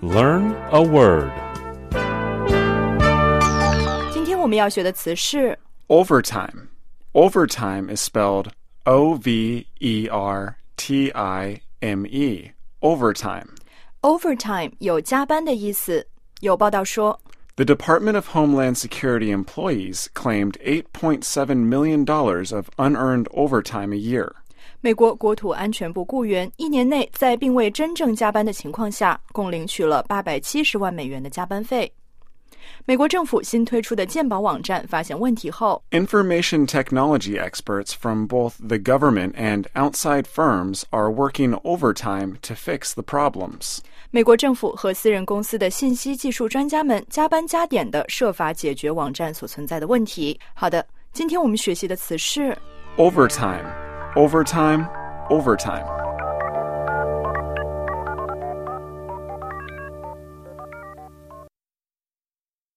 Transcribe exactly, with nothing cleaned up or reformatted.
Learn a word. 今天我们要学的词是 Overtime. Overtime is spelled O V E R T I M E. Overtime. overtime 有加班的意思。有报道说 The Department of Homeland Security employees claimed eight point seven million dollars of unearned overtime a year. 美国国土安全部雇员一年内在并未真正加班的情况下，共领取了八百七十万美元的加班费。美国政府新推出的健保网站发现问题后 Information technology experts from both the government and outside firms are working overtime to fix the problems. 美国政府和私人公司的信息技术专家们加班加点地设法解决网站所存在的问题。好的，今天我们学习的词是 Overtime. Overtime. Overtime.